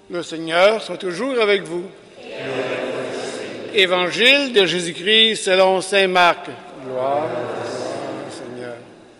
Le Seigneur soit toujours avec vous. Évangile de Jésus-Christ selon saint Marc. Gloire au Seigneur.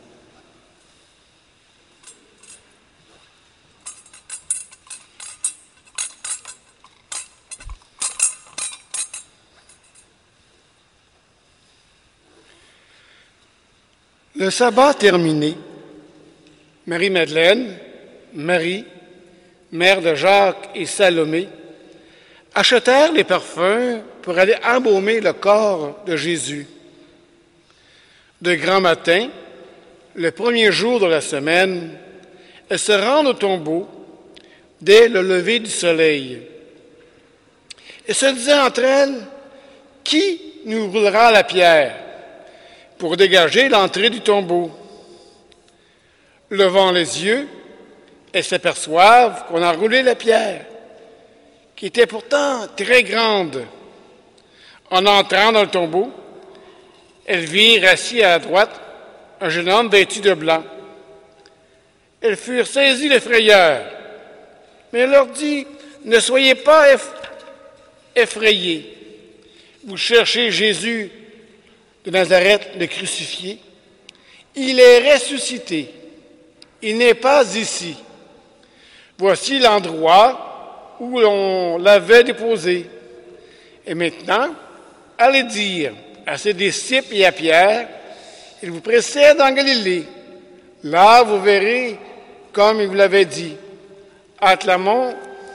Le sabbat terminé, Marie-Madeleine, Marie, mère de Jacques et Salomé, achetèrent les parfums pour aller embaumer le corps de Jésus. De grand matin, le premier jour de la semaine, elles se rendent au tombeau dès le lever du soleil. Et se disaient entre elles, « Qui nous roulera la pierre pour dégager l'entrée du tombeau? » Levant les yeux, elles s'aperçoivent qu'on a roulé la pierre, qui était pourtant très grande. En entrant dans le tombeau, elles virent assis à la droite un jeune homme vêtu de blanc. Elles furent saisies de frayeur, mais elle leur dit, « Ne soyez pas effrayés. Vous cherchez Jésus de Nazareth, le crucifié. Il est ressuscité. Il n'est pas ici. Voici l'endroit où l'on l'avait déposé. Et maintenant, allez dire à ses disciples et à Pierre, il vous précède en Galilée. Là, vous verrez, comme il vous l'avait dit. Acclamons.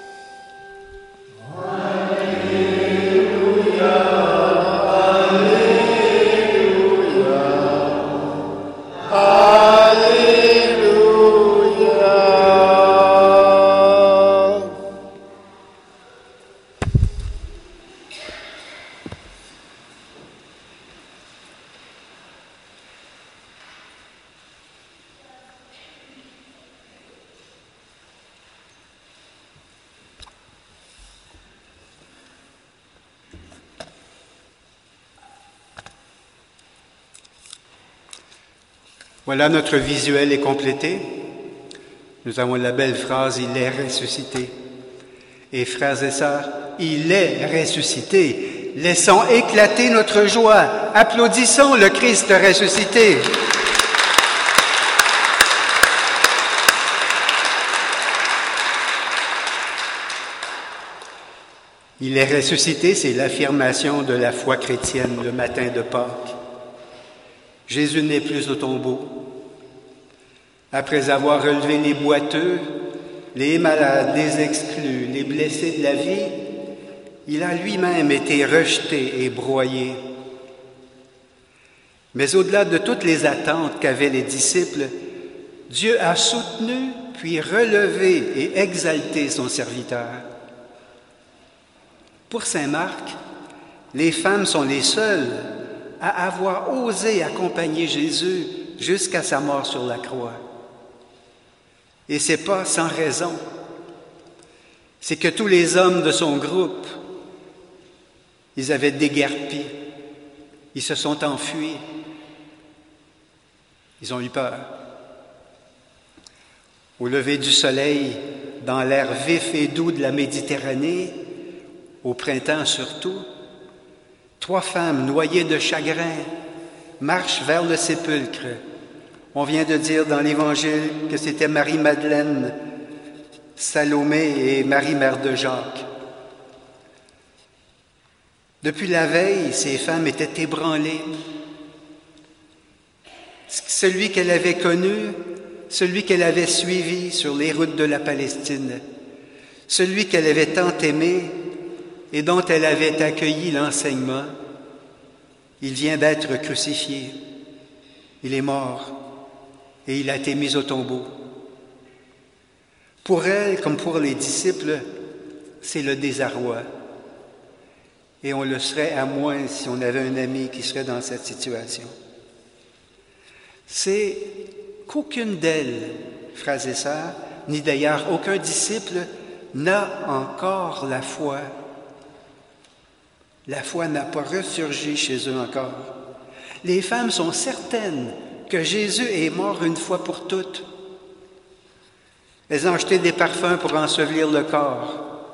Voilà, notre visuel est complété. Nous avons la belle phrase « Il est ressuscité ». Et frères et sœurs, il est ressuscité. Laissons éclater notre joie. Applaudissons le Christ ressuscité. Il est ressuscité, c'est l'affirmation de la foi chrétienne le matin de Pâques. Jésus n'est plus au tombeau. Après avoir relevé les boiteux, les malades, les exclus, les blessés de la vie, il a lui-même été rejeté et broyé. Mais au-delà de toutes les attentes qu'avaient les disciples, Dieu a soutenu puis relevé et exalté son serviteur. Pour saint Marc, les femmes sont les seules à avoir osé accompagner Jésus jusqu'à sa mort sur la croix. Et c'est pas sans raison. C'est que tous les hommes de son groupe, ils avaient déguerpi, ils se sont enfuis, ils ont eu peur. Au lever du soleil, dans l'air vif et doux de la Méditerranée, au printemps surtout, 3 femmes noyées de chagrin marchent vers le sépulcre. On vient de dire dans l'Évangile que c'était Marie-Madeleine, Salomé et Marie, mère de Jacques. Depuis la veille, ces femmes étaient ébranlées. Celui qu'elle avait connu, celui qu'elle avait suivi sur les routes de la Palestine, celui qu'elle avait tant aimé et dont elle avait accueilli l'enseignement, il vient d'être crucifié. Il est mort et il a été mis au tombeau. Pour elle, comme pour les disciples, c'est le désarroi. Et on le serait à moins si on avait un ami qui serait dans cette situation. C'est qu'aucune d'elles, frères et sœurs, ni d'ailleurs aucun disciple, n'a encore la foi. La foi n'a pas ressurgi chez eux encore. Les femmes sont certaines que Jésus est mort une fois pour toutes. Elles ont acheté des parfums pour ensevelir le corps.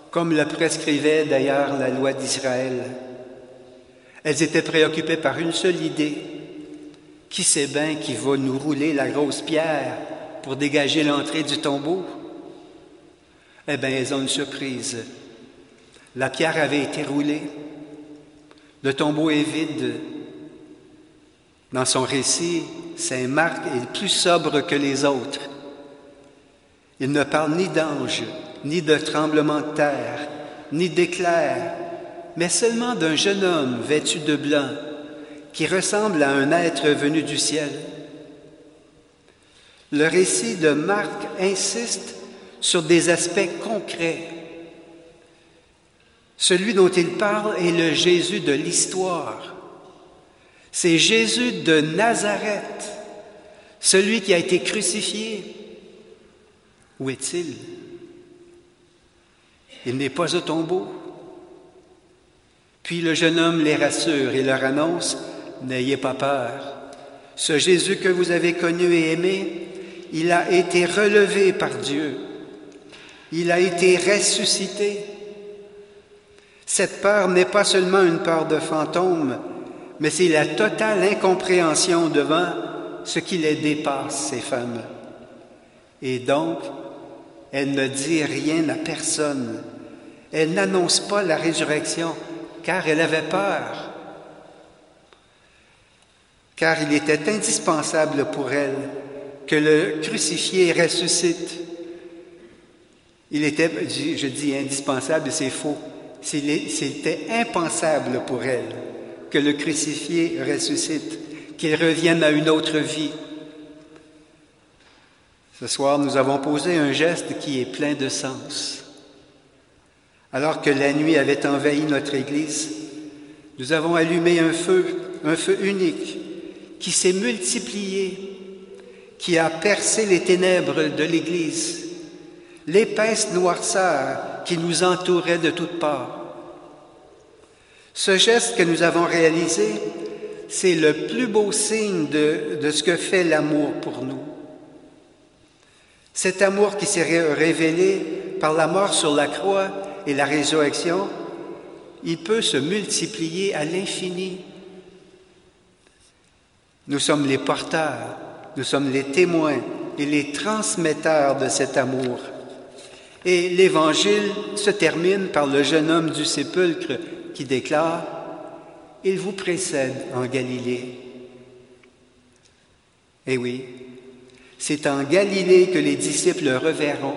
comme le prescrivait d'ailleurs la loi d'Israël. Elles étaient préoccupées par une seule idée. Qui sait bien qui va nous rouler la grosse pierre pour dégager l'entrée du tombeau? Eh bien, elles ont une surprise. La pierre avait été roulée. Le tombeau est vide. Dans son récit, saint Marc est plus sobre que les autres. Il ne parle ni d'ange, ni de tremblement de terre, ni d'éclair, mais seulement d'un jeune homme vêtu de blanc qui ressemble à un être venu du ciel. Le récit de Marc insiste sur des aspects concrets. Celui dont il parle est le Jésus de l'histoire. C'est Jésus de Nazareth, celui qui a été crucifié. Où est-il? Il n'est pas au tombeau. Puis le jeune homme les rassure et leur annonce: « N'ayez pas peur. Ce Jésus que vous avez connu et aimé, il a été relevé par Dieu. Il a été ressuscité. » Cette peur n'est pas seulement une peur de fantôme, mais c'est la totale incompréhension devant ce qui les dépasse, ces femmes. Et donc, elles ne disent rien à personne. Elles n'annoncent pas la résurrection, car elles avaient peur. Car il était indispensable pour elles que le crucifié ressuscite. Il était, je dis indispensable, c'est faux. C'était impensable pour elles que le crucifié ressuscite, qu'il revienne à une autre vie. Ce soir, nous avons posé un geste qui est plein de sens. Alors que la nuit avait envahi notre Église, nous avons allumé un feu unique, qui s'est multiplié, qui a percé les ténèbres de l'Église, l'épaisse noirceur qui nous entourait de toutes parts. Ce geste que nous avons réalisé, c'est le plus beau signe de ce que fait l'amour pour nous. Cet amour qui s'est révélé par la mort sur la croix et la résurrection, il peut se multiplier à l'infini. Nous sommes les porteurs, nous sommes les témoins et les transmetteurs de cet amour. Et l'Évangile se termine par le jeune homme du sépulcre qui déclare « Il vous précède en Galilée ». Eh oui, c'est en Galilée que les disciples le reverront.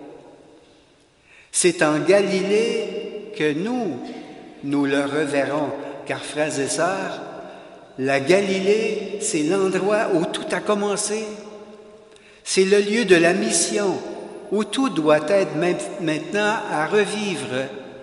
C'est en Galilée que nous le reverrons, car frères et sœurs, la Galilée, c'est l'endroit où tout a commencé. C'est le lieu de la mission, où tout doit être maintenant à revivre.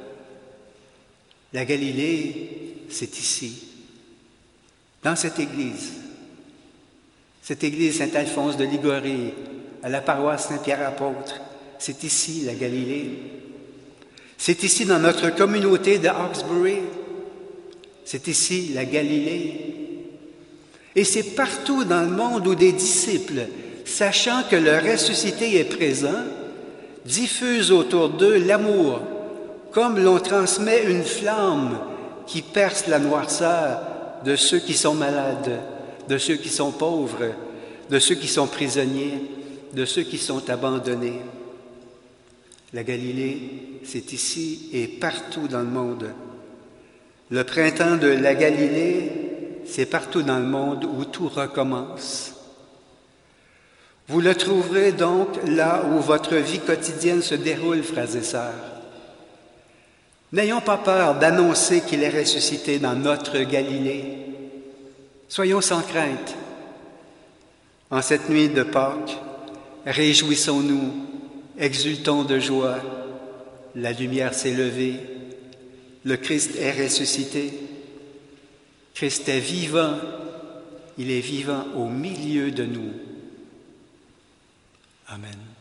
La Galilée, c'est ici, dans cette église Saint-Alphonse de Liguori, à la paroisse Saint-Pierre-Apôtre. C'est ici la Galilée. C'est ici dans notre communauté de Hawkesbury. C'est ici la Galilée. Et c'est partout dans le monde où des disciples, sachant que le ressuscité est présent, diffusent autour d'eux l'amour, comme l'on transmet une flamme qui perce la noirceur de ceux qui sont malades, de ceux qui sont pauvres, de ceux qui sont prisonniers, de ceux qui sont abandonnés. La Galilée, c'est ici et partout dans le monde. Le printemps de la Galilée, c'est partout dans le monde où tout recommence. Vous le trouverez donc là où votre vie quotidienne se déroule, frères et sœurs. N'ayons pas peur d'annoncer qu'il est ressuscité dans notre Galilée. Soyons sans crainte. En cette nuit de Pâques, réjouissons-nous, exultons de joie. La lumière s'est levée, le Christ est ressuscité. Christ est vivant, il est vivant au milieu de nous. Amen.